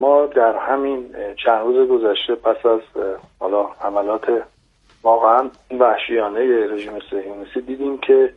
ما در همین چند روز گذشته پس از حالا حملات واقعا وحشیانه رژیم صهیونیستی دیدیم که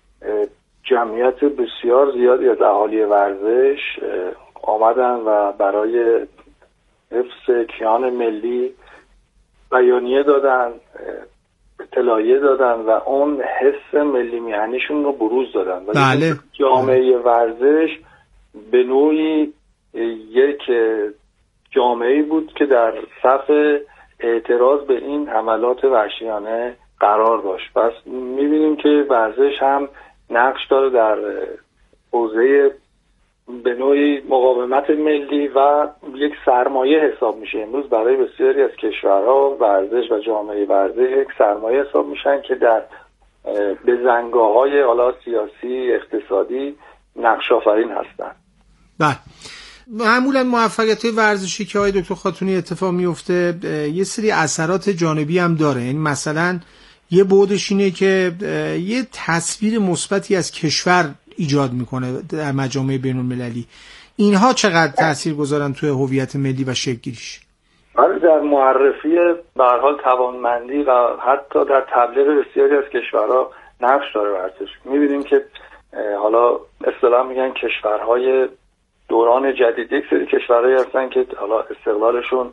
جمعیت بسیار زیادی از اهالی ورزش آمدن و برای حفظ کیان ملی بیانیه دادن، اطلاعیه دادن و اون حس ملی میهنیشون رو بروز دادن. بله. جامعه ورزش به نوعی یک جامعه‌ای بود که در صف اعتراض به این حملات وحشیانه قرار داشت. پس می‌بینیم که ورزش هم نقش داره در حوزه به نوعی مقاومت ملی و یک سرمایه حساب میشه. امروز برای بسیاری از کشورها ورزش و جامعه ورزش یک سرمایه حساب میشن که در بزنگاه‌های حالا سیاسی اقتصادی نقش آفرین هستن. بله. معمولا موفقیت ورزشی که آقای دکتر خاتونی اتفاق میفته یه سری اثرات جانبی هم داره. یعنی مثلا یه بعدش اینه که یه تصویر مثبتی از کشور ایجاد میکنه در مجامع بین‌المللی. اینها چقدر تأثیر گذارن توی هویت ملی و شکل‌گیریش؟ بله، در معرفی به هر حال توانمندی و حتی در تبلیغ بسیاری از کشورها نقش داره ورزش. می‌بینیم که حالا اصطلاح میگن کشورهای دوران جدید، یک سری کشورهایی هستن که حالا استقلالشون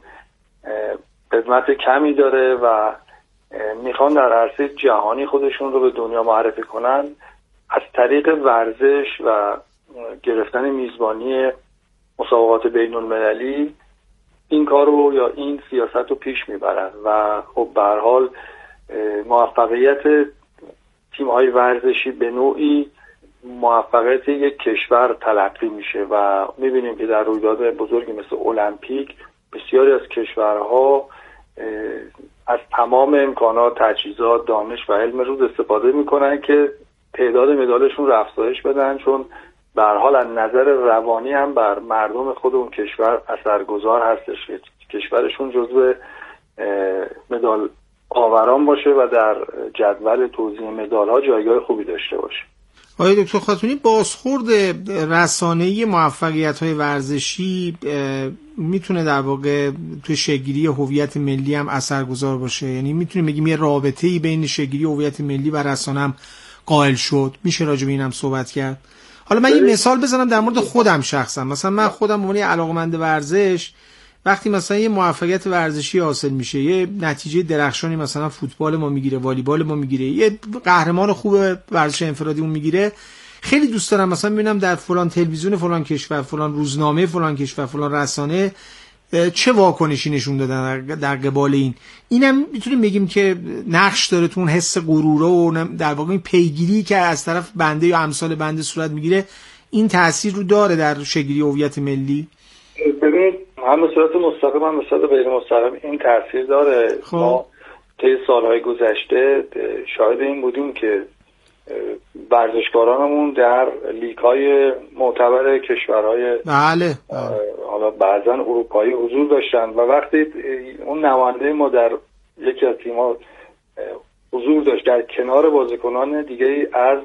قدمت کمی داره و میخوان در عرصه جهانی خودشون رو به دنیا معرفی کنن. از طریق ورزش و گرفتن میزبانی مسابقات بین المللی این کار رو یا این سیاست رو پیش میبرن و خب به هر حال موفقیت تیم‌های ورزشی به نوعی موفقیت یک کشور تلقی میشه و میبینیم که در رویدادهای بزرگی مثل المپیک بسیاری از کشورها از تمام امکانات، تجهیزات، دانش و علم روز استفاده میکنن که تعداد مدالشون رو افزایش بدن، چون به هر حال از نظر روانی هم بر مردم خود اون کشور اثرگذار هستش که کشورشون جزو مدال آوران باشه و در جدول توزیع مدال‌ها جایگاه خوبی داشته باشه. آقای دکتر خاتونی، بازخورد رسانه‌ای موفقیت‌های ورزشی میتونه در واقع توی شکل‌گیری هویت ملی هم اثرگذار باشه؟ یعنی میتونیم بگیم یه رابطه‌ای بین شکل‌گیری هویت ملی و رسانه هم قائل شد؟ میشه راجع به اینم صحبت کرد؟ حالا من یه مثال بزنم در مورد خودم شخصا. مثلا من خودم به عنوان علاقه‌مند ورزش، وقتی مثلا یه موفقیت ورزشی حاصل میشه، یه نتیجه درخشانی مثلا فوتبال ما میگیره، والیبال ما میگیره، یه قهرمان خوب ورزش انفرادی اون میگیره، خیلی دوست دارم مثلا ببینم در فلان تلویزیون فلان کشور، فلان روزنامه فلان کشور، فلان رسانه چه واکنشی نشون دادن در قبال اینم میتونیم بگیم که نقش داره تو اون حس غرور و در واقع این پیگیری که از طرف بنده یا امثال بنده صورت میگیره. این تأثیر رو داره در شکلی هویت ملی؟ ببینید، هم به صورت مستقیم هم به صورت غیر مستقیم این تأثیر داره. ما طی سالهای گذشته شاهد این بودیم که ورزشکارانمون در لیگ‌های معتبر کشورهای بله حالا بعضا اروپایی حضور داشتن و وقتی اون نماینده ما در یکی از تیم‌ها حضور داشت در کنار بازیکنان دیگه از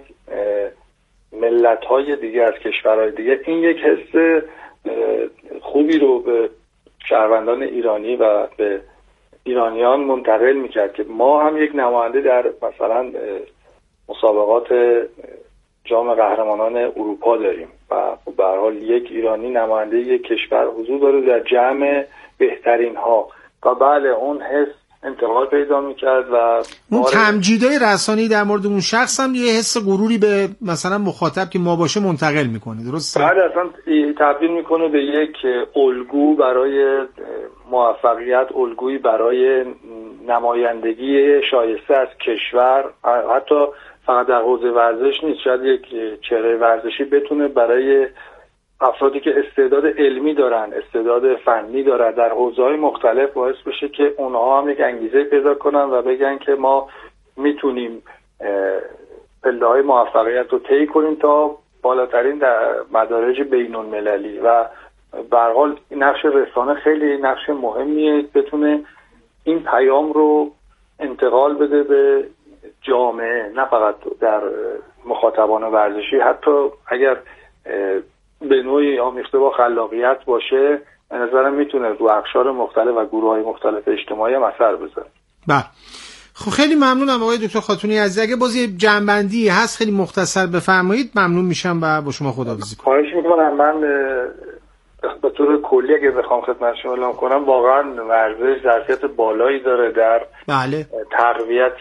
ملت‌های دیگه، از کشورهای دیگه، این یک حس خوبی رو به شهروندان ایرانی و به ایرانیان منتقل میکرد که ما هم یک نماینده در مثلا مسابقات جام قهرمانان اروپا داریم و به هر حال یک ایرانی نماینده یک کشور حضور داره در جمع بهترین ها و بله اون حس انتقال پیدا میکرد و اون تمجیدهای رسانه‌ای در مورد اون شخص هم یه حس غروری به مثلا مخاطب که ما باشه منتقل میکنه. درسته؟ بله، اصلا تبدیل میکنه به یک الگو برای موفقیت، الگویی برای نمایندگی شایسته از کشور. حتی فقط در حوزه ورزش نیست، شاید یک چهره ورزشی بتونه برای افرادی که استعداد علمی دارن، استعداد فنی دارن در حوزه‌های مختلف باعث بشه که اونها هم یک انگیزه پیدا کنن و بگن که ما میتونیم پله‌های موفقیت رو طی کنیم تا بالاترین در مدارج بین‌المللی و به هر حال نقش رسانه خیلی نقش مهمیه، بتونه این پیام رو انتقال بده به جامعه، نه فقط در مخاطبان ورزشی، حتی اگر به نوعی آمیخته با خلاقیت باشه به نظرم میتونه رو اقشار مختلف و گروه‌های مختلف اجتماعی هم اثر بذاره. بله. خب خیلی ممنونم آقای دکتر خاتونی عزیز. اگه باز یه جنبندی هست خیلی مختصر بفرمایید ممنون میشم و با شما خداحافظی کنم. خواهش میکنم. من به طور کلی اگه بخوام خدمت شما اعلام کنم، واقعا ورزش ظرفیت بالایی داره در بله تقویت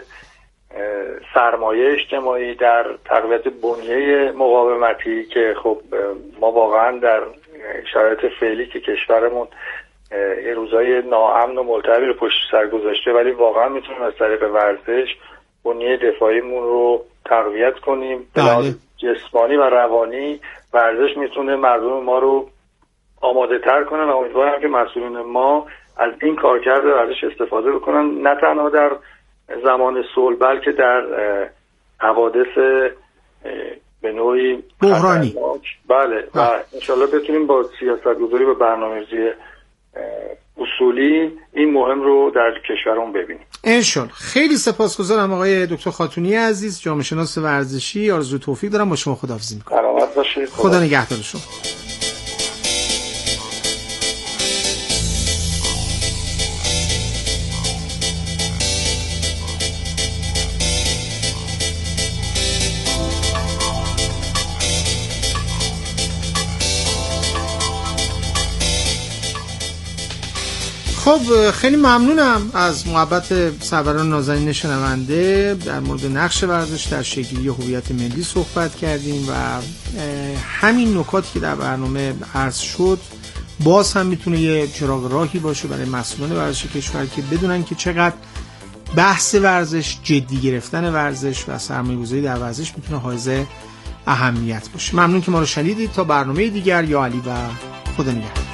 سرمایه اجتماعی، در تقویت بنیه مقاومتی که خب ما واقعا در شرایط فعلی که کشورمون یه روزای ناامن و ملتهبی رو پشت سر گذاشته، ولی واقعا میتونیم از طریق ورزش بنیه دفاعیمون رو تقویت کنیم. بله. جسمانی و روانی ورزش میتونه مردم ما رو آماده تر کنه و امیدوارم که مسئولین ما از این کارکرد ورزش استفاده بکنن، نه تنها در زمان صلح بلکه در حوادث به نوعی بحرانی. بله و انشالله بتونیم با سیاستگذاری و برنامه‌ریزی اصولی این مهم رو در کشورمون ببینیم انشالله. خیلی سپاسگزارم آقای دکتر خاتونی عزیز، جامعه شناس ورزشی. آرزوی توفیق دارم. با شما خداحافظی میکنم. سلامت باشید. خدا نگهدار شما. خب خیلی ممنونم از محبت سروران نازنین شنونده. در مورد نقش ورزش در شکل‌گیری هویت ملی صحبت کردیم و همین نکاتی که در برنامه عرض شد باز هم میتونه یه چراغ راهی باشه برای مسئولان ورزش کشور که بدونن که چقدر بحث ورزش، جدی گرفتن ورزش و سرمایه‌گذاری در ورزش میتونه حائز اهمیت باشه. ممنون که ما رو شنیدید. تا برنامه دیگر، یا علی و خدا نگهدار.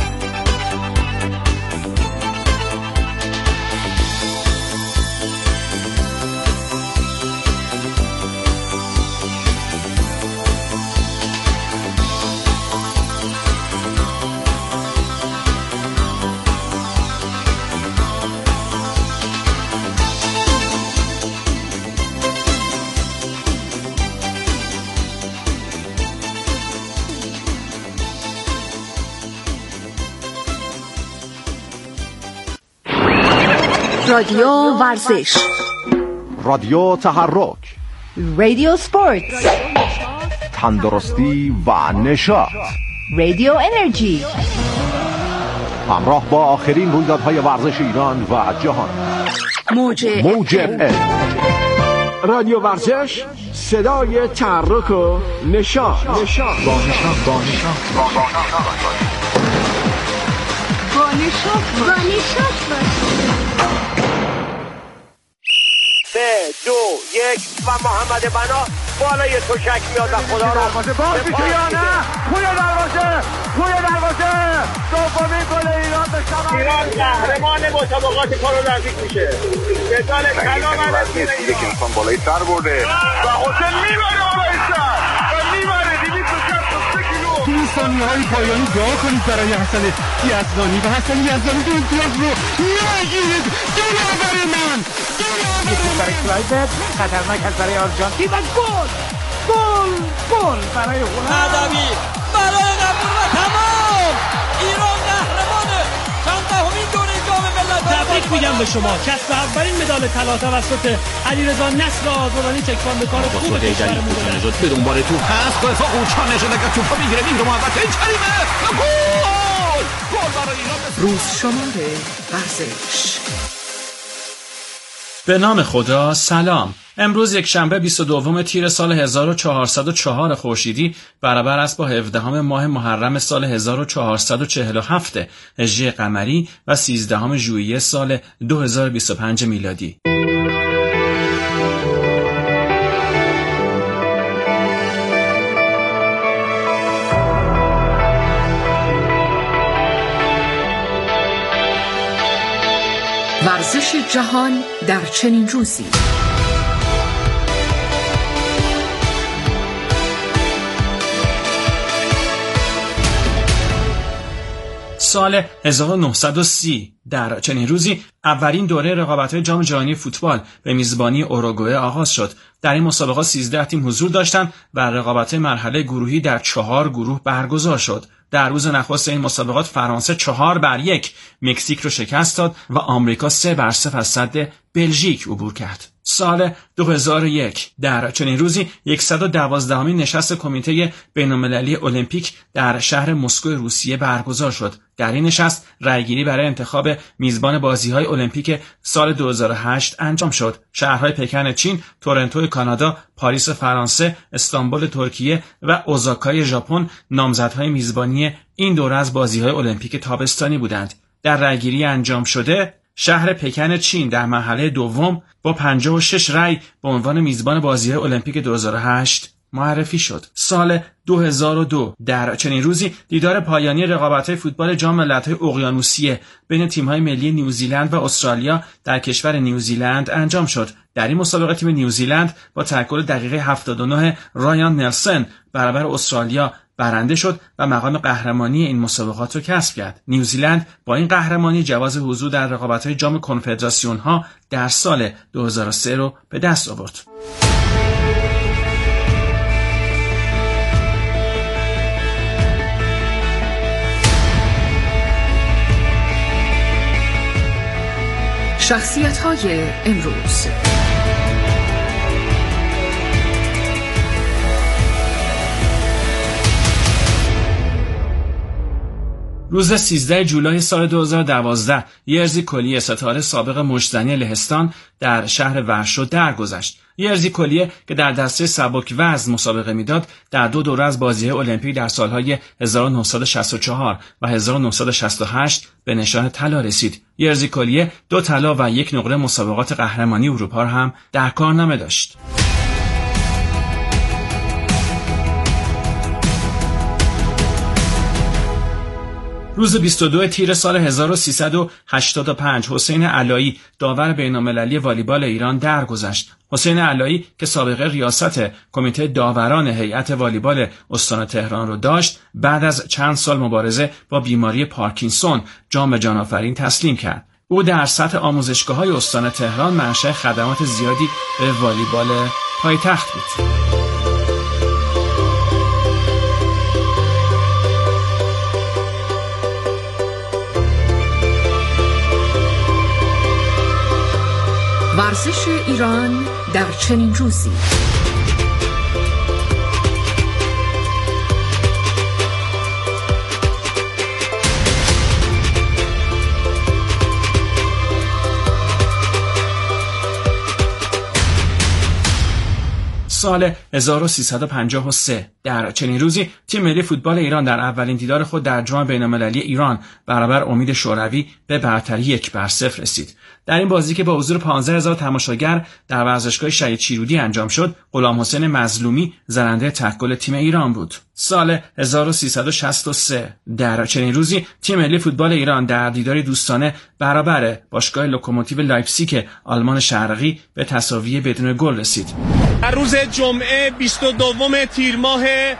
رادیو ورزش، رادیو تحرک، رادیو سپورت، تندرستی و نشاط، رادیو انرژی. همراه با آخرین رویدادهای ورزش ایران و جهان. موج رادیو ورزش، صدای تحرک و نشاط. با نشاط باش. 3 2 1 و محمد بنا بالای تشک میاد و خدا رو باز میشه یا نه؟ توی دروازه دومین گل ایران به ثمر. ایران قهرمان مسابقات پارالمپیک میشه. مدال طلا برای یک انسان بالای سر برده و حسین میبره بالای سر و میبره 263 کیلو. این ثانیه‌های پایانی دعا کنید برای حسن یزدانی و حسن یزدانی این امتیاز رو نگیرید. دلاور من برای کلایبت خطرناک از برای آرژانتین و گل برای هدوی برای قبول و تمام. ایران قهرمانه. چندمین دوره جام ملت‌ها. تبریک میگم به شما. کسب اولین مدال طلا توسط علیرضا نصر آزادانی تکواندو کار خوب کشورمون بود. به دنبال توپ هست با افاق اوچان نشده که توپ میگیره میگیره محمد این کریمه گل برای ایران. روز شماره ورزش. به نام خدا. سلام. امروز یک شنبه 22 تیر سال 1404 خورشیدی برابر است با 17 ماه محرم سال 1447 هجری قمری و 13 ژوئیه سال 2025 میلادی. ورزش جهان در چنین روزی. سال 1930 در چنین روزی اولین دوره رقابت‌های جام جهانی فوتبال به میزبانی اوروگوئه آغاز شد. در این مسابقات 13 تیم حضور داشتند و رقابت‌های مرحله گروهی در 4 گروه برگزار شد. در روز نخست این مسابقات فرانسه 4-1 مکزیک رو شکست داد و آمریکا 3-0 از سد بلژیک عبور کرد. سال 2001 در چنین روزی 112مین نشست کمیته بین‌المللی المپیک در شهر مسکو روسیه برگزار شد. در این نشست رأیگیری برای انتخاب میزبان بازی‌های المپیک سال 2008 انجام شد. شهرهای پکن چین، تورنتو کانادا، پاریس فرانسه، استانبول ترکیه و اوزاکای ژاپن نامزدهای میزبانی این دوره از بازی‌های المپیک تابستانی بودند. در رأیگیری انجام شده شهر پکن چین در مرحله دوم با 56 رأی به عنوان میزبان بازی‌های المپیک 2008 معرفی شد. سال 2002 در چنین روزی دیدار پایانی رقابت‌های فوتبال جام ملت‌های اقیانوسیه بین تیم‌های ملی نیوزیلند و استرالیا در کشور نیوزیلند انجام شد. در این مسابقه تیم نیوزیلند با تکل دقیقه 79 رایان نلسون برابر استرالیا برنده شد و مقام قهرمانی این مسابقات را کسب کرد. نیوزیلند با این قهرمانی جواز حضور در رقابت‌های جام کنفدراسیون‌ها در سال 2003 رو به دست آورد. شخصیت‌های امروز. روز 13 جولای سال 2012 یرزی کلیه ستاره سابق مشتزنی لهستان در شهر ورشو درگذشت. یرزی کلیه که در دسته سبک وزن مسابقه میداد در دو دوره از بازی‌های المپیک در سالهای 1964 و 1968 به نشان طلا رسید. یرزی کلیه 2 طلا و 1 نقره مسابقات قهرمانی اروپا هم در کارنامه داشت. روز 22 تیر سال 1385 حسین علایی داور بین‌المللی والیبال ایران درگذشت. حسین علایی که سابقه ریاست کمیته داوران هیئت والیبال استان تهران رو داشت، بعد از چند سال مبارزه با بیماری پارکینسون جان به جان آفرین تسلیم کرد. او در سطح آموزشگاه‌های استان تهران منشأ خدمات زیادی به والیبال پایتخت بود. ورزش ایران در چنین روزی. سال 1353 در چنین روزی تیم ملی فوتبال ایران در اولین دیدار خود در جام بین‌المللی ایران برابر امید شوروی به برتری 1-0 رسید. در این بازی که با حضور 15000 تماشاگر در ورزشگاه شهید شیرودی انجام شد، غلام حسین مظلومی زننده تکل تیم ایران بود. سال 1363 در چنین روزی تیم ملی فوتبال ایران در دیداری دوستانه برابر باشگاه لوکوموتیو لایپزیگ آلمان شرقی به تساوی بدون گل رسید. در روز جمعه 22 تیر ماه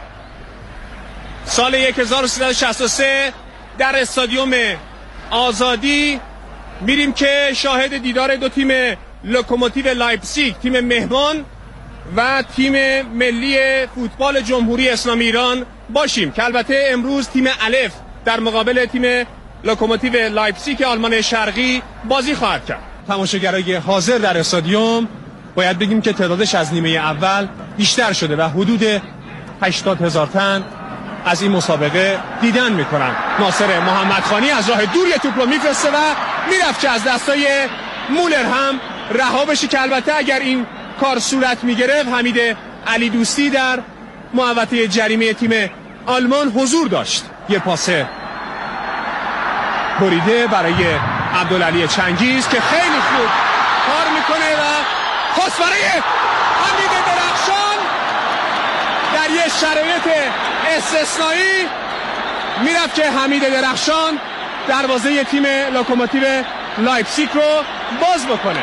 سال 1363 در استادیوم آزادی میریم که شاهد دیدار دو تیم لوکوموتیو لایپزیگ، تیم مهمان و تیم ملی فوتبال جمهوری اسلامی ایران باشیم که البته امروز تیم الف در مقابل تیم لوکوموتیو لایپزیگ آلمان شرقی بازی خواهد کرد. تماشاگرای حاضر در استادیوم باید بگیم که تعدادش از نیمه اول بیشتر شده و حدود 80,000 تن از این مسابقه دیدن میکنن. ناصر محمدخانی از راه دور یه توپ رو میفرسته و میرفت که از دستای مولر هم رها بشه که البته اگر این کار صورت میگرفت حمید علی دوستی در محوطه جریمه تیم آلمان حضور داشت. یه پاس بریده برای عبدالعلی چنگیز که خیلی خوب کار میکنه و پاس برای حمید درخشان در یه شرایط استثنایی میرفت که حمید درخشان دروازه تیم لوکوموتیو لایپزیگ رو باز بکنه.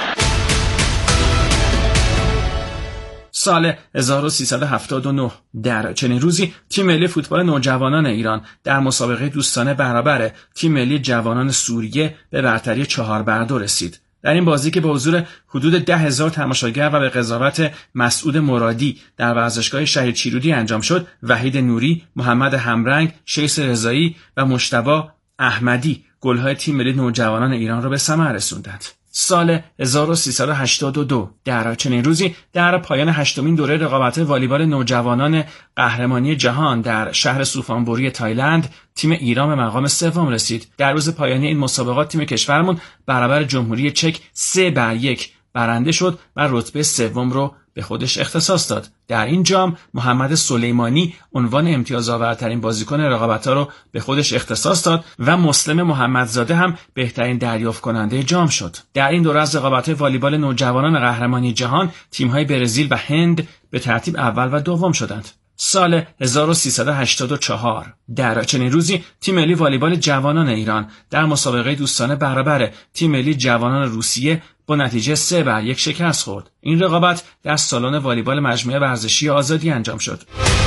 سال 1379 در چنین روزی تیم ملی فوتبال نوجوانان ایران در مسابقه دوستانه برابر تیم ملی جوانان سوریه به برتری 4-2 رسید. در این بازی که به حضور حدود 10,000 تماشاگر و به قضاوت مسعود مرادی در ورزشگاه شهید شیرودی انجام شد، وحید نوری، محمد همرنگ، شیس رضایی و مجتبی احمدی گل‌های تیم ملی نوجوانان ایران را به ثمر رسوندند. سال 1382 در چنین روزی در پایان 8مین دوره رقابت والیبال نوجوانان قهرمانی جهان در شهر سوفانبوری تایلند تیم ایران به مقام سوم رسید. در روز پایانی این مسابقات تیم کشورمون برابر جمهوری چک 3-1 برنده شد و رتبه سوم رو به خودش اختصاص داد. در این جام محمد سلیمانی عنوان امتیازآورترین بازیکن رقابت‌ها رو به خودش اختصاص داد و مسلم محمدزاده هم بهترین دریافت کننده جام شد. در این دوره از رقابت‌های والیبال نوجوانان قهرمانی جهان تیم‌های برزیل و هند به ترتیب اول و دوم شدند. سال 1384 در چنین روزی تیم ملی والیبال جوانان ایران در مسابقه دوستانه برابر تیم ملی جوانان روسیه با نتیجه 3-1 شکست خورد. این رقابت در سالن والیبال مجموعه ورزشی آزادی انجام شد.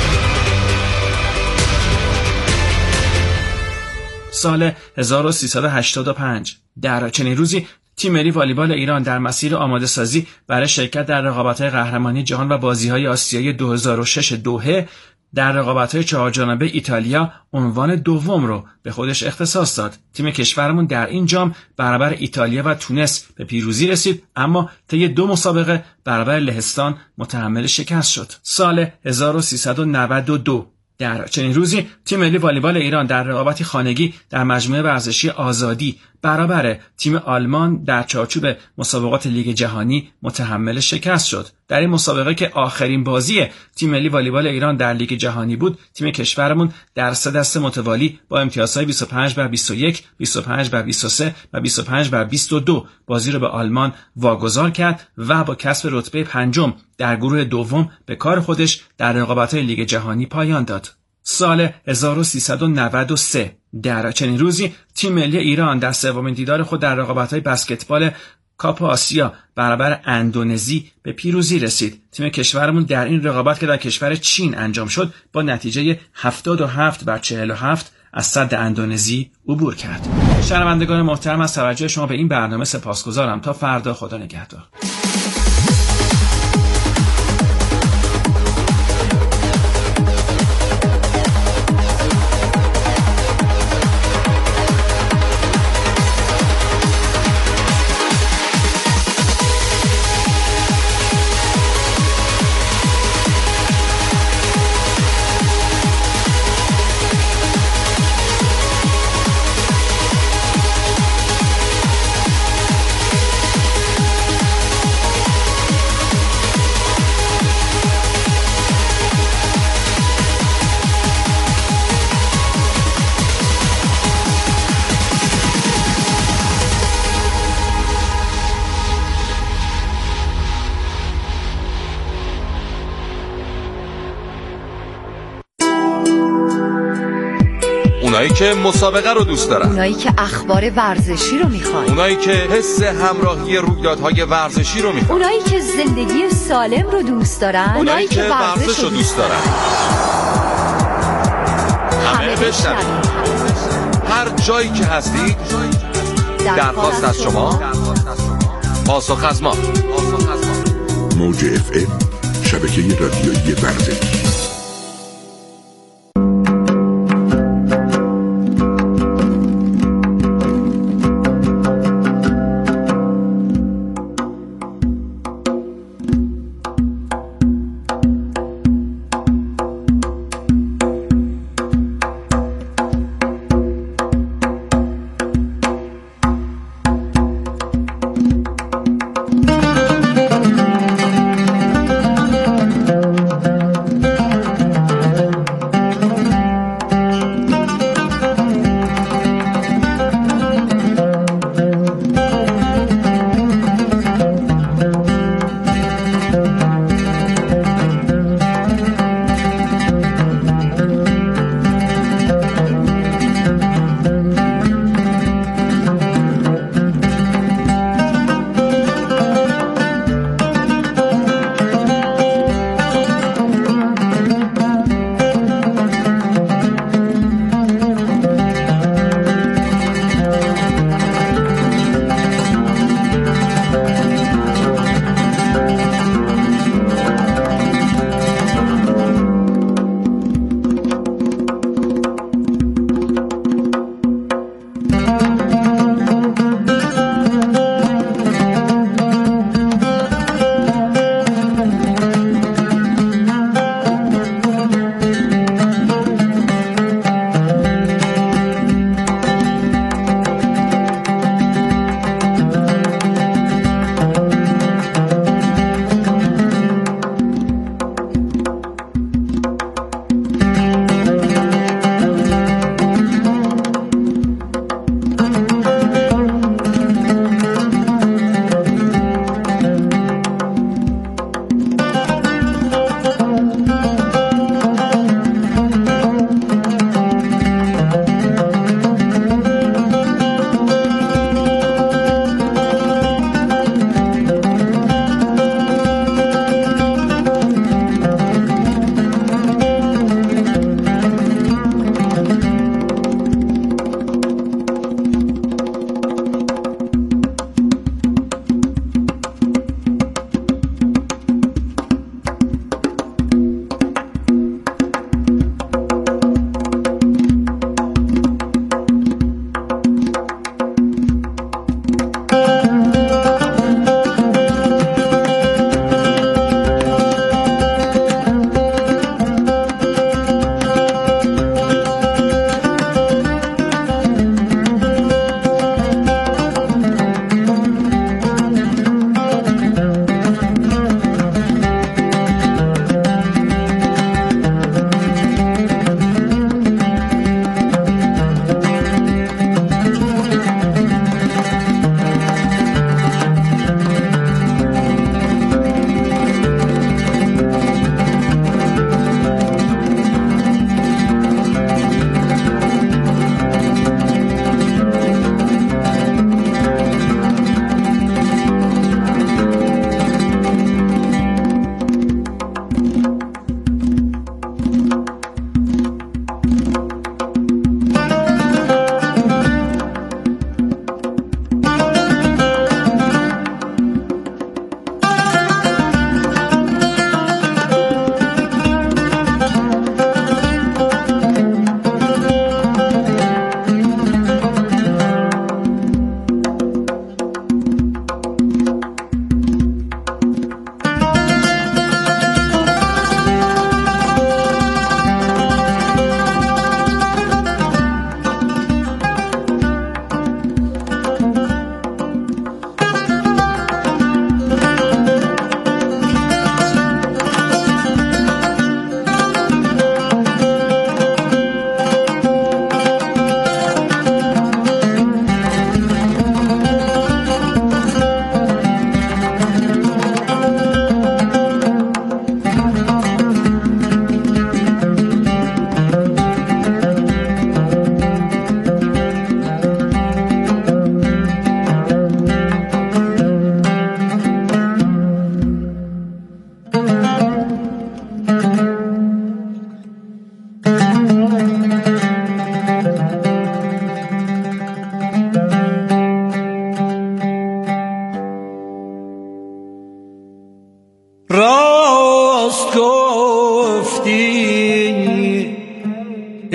سال 1385 در چنین روزی تیم ملی والیبال ایران در مسیر آماده سازی برای شرکت در رقابت‌های قهرمانی جهان و بازی‌های آسیایی 2006 دوحه در رقابت‌های چهارجانبه ایتالیا عنوان دوم رو به خودش اختصاص داد. تیم کشورمون در این جام برابر ایتالیا و تونس به پیروزی رسید، اما طی 2 مسابقه برابر لهستان متحمل شکست شد. سال 1392 در چنین روزی تیم ملی والیبال ایران در رقابتی خانگی در مجموعه ورزشی آزادی برابر تیم آلمان در چارچوب مسابقات لیگ جهانی متحمل شکست شد. در این مسابقه که آخرین بازی تیم ملی والیبال ایران در لیگ جهانی بود، تیم کشورمون در 3 دسته متوالی با امتیازهای 25-21, 25-23 و 25-22 بازی رو به آلمان واگذار کرد و با کسب رتبه 5 در گروه دوم به کار خودش در رقابت‌های لیگ جهانی پایان داد. سال 1393 در چنین روزی تیم ملی ایران در 3مین دیدار خود در رقابت‌های بسکتبال کاپ آسیا برابر اندونزی به پیروزی رسید. تیم کشورمون در این رقابت که در کشور چین انجام شد با نتیجه 77-47 از سد اندونزی عبور کرد. شنوندگان محترم، از توجه شما به این برنامه سپاسگزارم. تا فردا، خدا نگهدار. اونایی که مسابقه رو دوست دارن، اونایی که اخبار ورزشی رو میخوان، اونایی که حس همراهی رویدادهای ورزشی رو میخوان، اونایی که زندگی سالم رو دوست دارن، اونایی که ورزش رو دوست دارن. همه بشنوید. هر جایی که هستید، درخواست از شما، پاسخ از ما. موج FM، شبکه رادیویی ورزشی.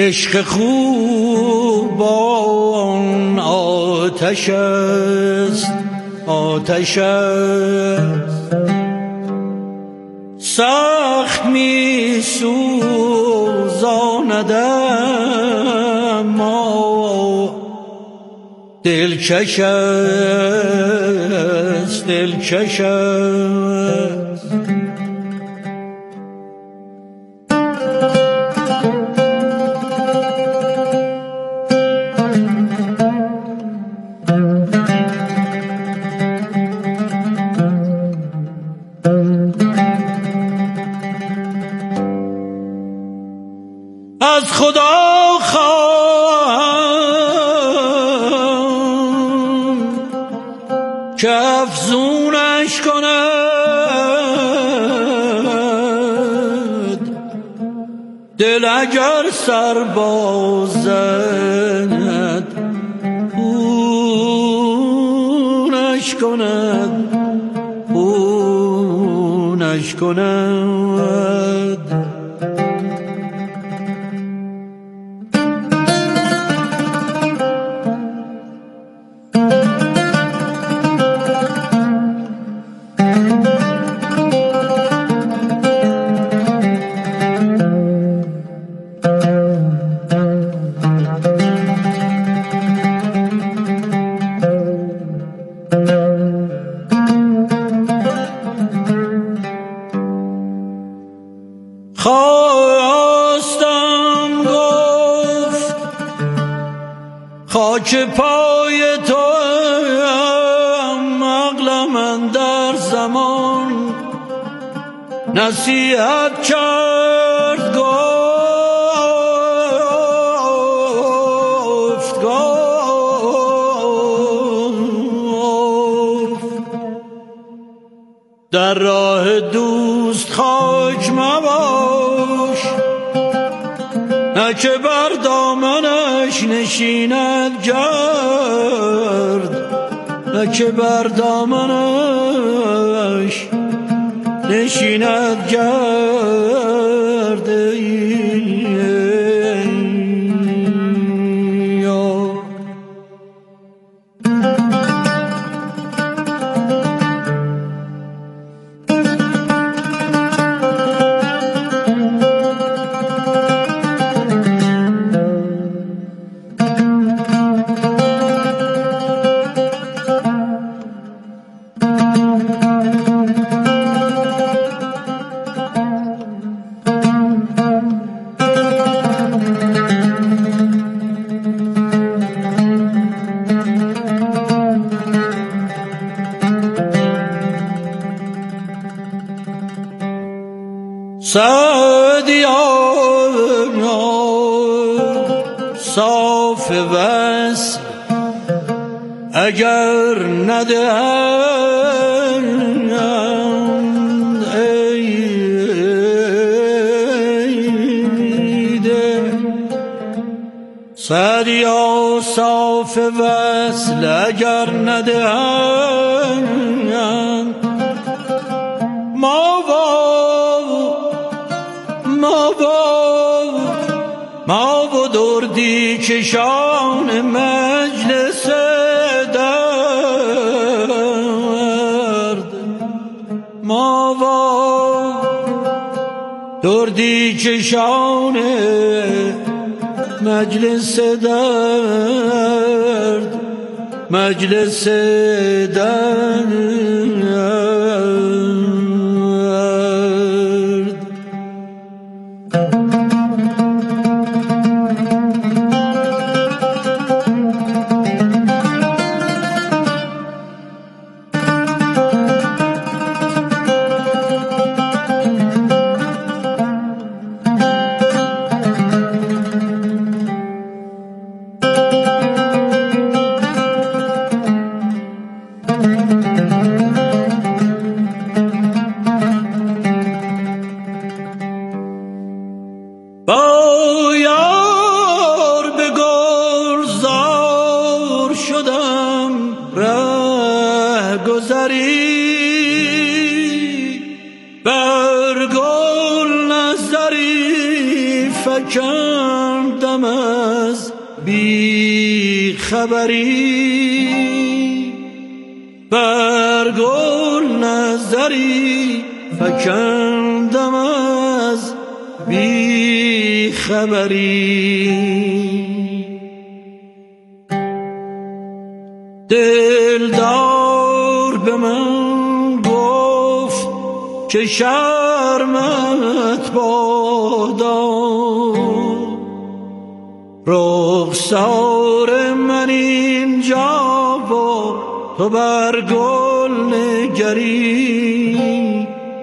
عشق خوبان آتش است، آتش است، سخت می سوزاند اما دلکش است، دلکش است. از خدا خواهم که افزونش کند، دل اگر سر بازد خونش کند، خونش کند. خواستم گفت خاک پای تو عقلم اندر زمان نصیحت کرد، گفت در راه دوست خاک مباش، نه که بر دامنش نشیند گرد، نه که بر دامنش نشیند گرد. سعدیا صاف وصل اگر ندهند ایده، سعدیا صاف وصل اگر ندهند ما و دردی کشان مجلس درد، ما و دردی کشان مجلس درد، مجلس درد. فکندم خبری بر گل نظری فکندم از بی خبری دلدار به من گفت که شرمت بادا رخسار من اینجا و تو بر گل نگری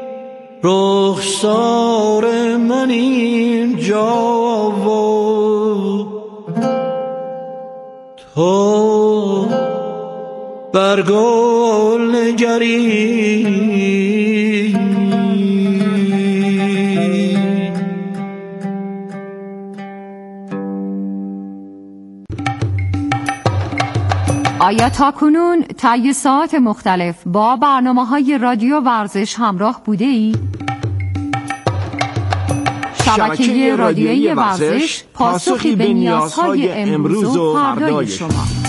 رخسار من اینجا و تو بر گل نگری آیا تاکنون طی ساعات مختلف با برنامه‌های رادیو ورزش همراه بوده ای؟ شبکه رادیویی ورزش پاسخی به نیازهای امروز و فردای شما.